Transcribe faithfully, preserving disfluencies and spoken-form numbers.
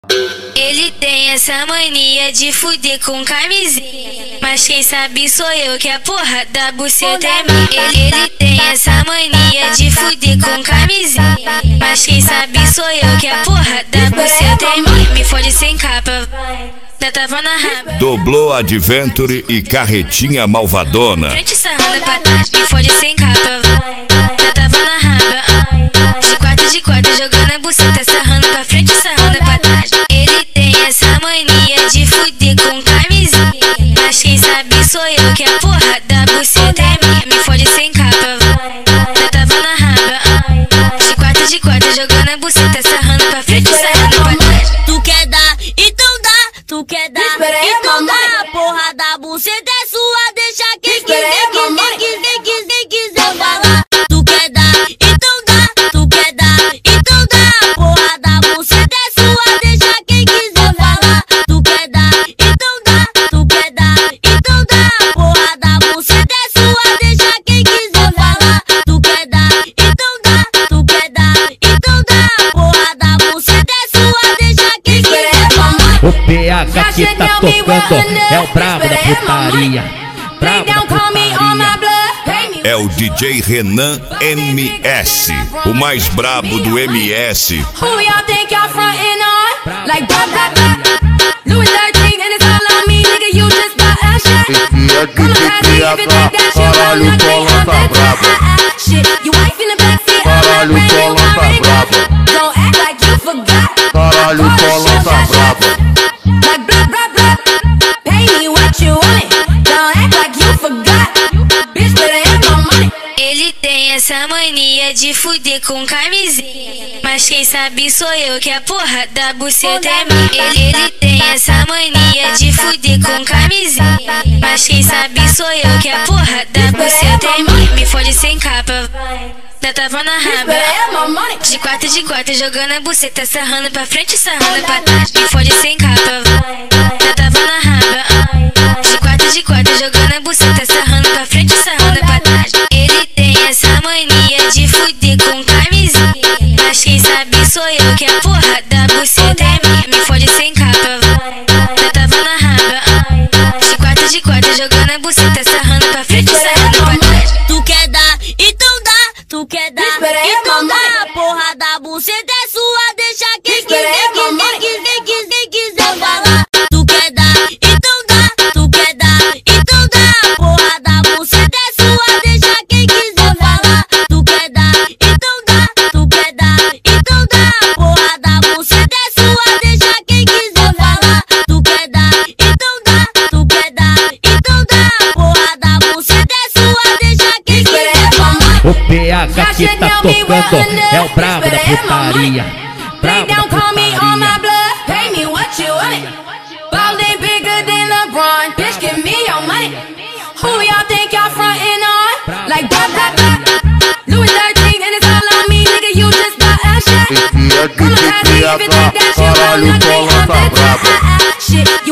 Ele tem essa mania de fuder com camisinha, mas quem sabe sou eu que a porra da buceta é minha. Ele, ele tem essa mania de fuder com camisinha, mas quem sabe sou eu que a porra da buceta é minha. Me fode sem capa, dá tava na raba. Doblou Adventure e Carretinha Malvadona. Frente sarrando pra trás, me fode sem capa, dá tava na raba. De quatro de quatro jogando a buceta, sarrando pra frente, sarrando pra trás. Ele tem essa mania de fuder com camisinha, mas quem sabe sou eu que a porra da buceta é minha. Me fode sem capa, dá tava na raba. De quatro de quatro jogando a buceta, sarrando pra frente, sarrando pra trás. Tu quer dar, então dá, tu quer dar, então dá. A porra da buceta é sua, deixa quem quiser, quiser, quiser, quiser, quiser falar. Tu quer dar, então dá, tu quer dar, então dá. A porra da buceta é sua, deixa quem quiser falar. Tu quer dar, então dá, tu quer dar, então dá. A porra da buceta é sua, deixa quem quiser falar. Tu quer dar, então dá, tu quer dar, então dá. A porra da buceta é sua, deixa quem quiser falar. O P H que tá tocando é o brabo da putaria. Brabo da putaria. É o D J Renan M S, o mais brabo do M S. Who y'all think y'all frontin' on? Like blah blah blah. Louis thirteen and it's all on me, nigga. You just bought a shit. Esse é D J P H, caralho, Cola tá braba. Shit, you wife in the backseat, Caralho, Cola tá braba. Don't act like you forgot. Caralho, Cola tá braba. Like blah blah blah. Pay me what you want it. Don't act like you forgot. Bitch, better have my money. Ele tem essa mania de fuder com camisinha, mas quem sabe sou eu que a porra da buceta é minha. Ele, ele tem essa mania de fuder com camisinha, mas quem sabe sou eu que a porra da buceta é minha. Me fode sem capa, dá tava na raba. De quatro de quatro jogando a buceta, sarrando pra frente, sarrando pra trás. Me fode sem capa, dá tava na raba. De quatro de quatro jogando a buceta, sarrando pra frente, sarrando pra trás. Ele tem essa mania de fuder com camisinha, mas quem sabe sou eu que a porra da buceta é minha. Me fode sem capa, dá tava na raba. De quatro de quatro jogando a buceta, sarrando pra frente, sarrando pra trás. Tu quer dar, então dá, tu quer dar, então dá. A porra da buceta é sua, deixa quem quiser, quiser, quiser, quiser, quiser falar. Tu quer dar, então dá, tu quer dar, então dá. A porra da buceta é sua, deixa quem quiser falar. Tu quer dar, então dá, tu quer dar, então dá. A porra da buceta é sua, deixa quem quiser falar. Tu quer dar, então dá, tu quer dar, então dá. A porra da buceta é sua, deixa quem quiser falar. O P H que tá tocando é o brabo da putaria. Lay Brabo da down, call me on my putaria. blood. Pay me what you want it. Ballin' bigger than LeBron. Bitch, give me your money. Who y'all think y'all frontin' on? Like blah blah blah. Louis thirteen and it's all on me, nigga. You just bought a shit. Esse é D J P H, caralho, Cola tá braba. Shit, you